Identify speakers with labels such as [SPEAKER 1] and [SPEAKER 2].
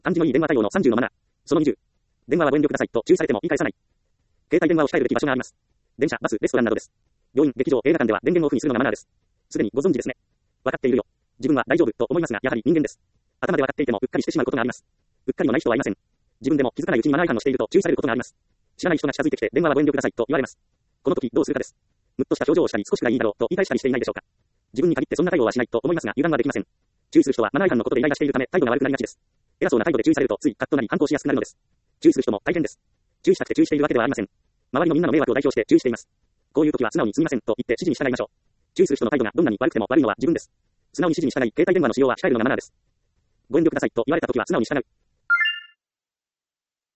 [SPEAKER 1] 感じのいい電話対応の30のマナー。その20。電話はご遠慮くださいと注意されても言い返さない。携帯電話を控えるべき場所があります。電車、バス、レストランなどです。病院、劇場、映画館では電源をオフにするのがマナーです。すでにご存知ですね。わかっているよ。自分は大丈夫と思いますが、やはり人間です。頭でわかっていてもうっかりしてしまうことがあります。うっかりのない人はいません。自分でも気づかないうちにマナー違反をしていると注意されることがあります。知らない人が近づいてきて電話はご遠慮くださいと言われます。この時どうするかです。むっとした表情をしたり少しがいいだろうと言い返したりしていないでしょうか。自分に限ってそんな対応はしないと思いますが油断はできません。注意する人はマナー違反のことでイライラしているため態度が悪くなりがちです。偉そうな態度で注意されるとついカッとなり反抗しやすくなるのです。注意する人も大変です。注意したくて注意しているわけではありません。周りのみんなの迷惑を代表して注意しています。こういう時は素直にすみませんと言って指示に従いましょう。注意する人の態度がどんなに悪くても悪いのは自分です。素直に指示に従い携帯電話の使用は控えるのがマナーです。ご遠慮くださいと言われた時は素直に従う。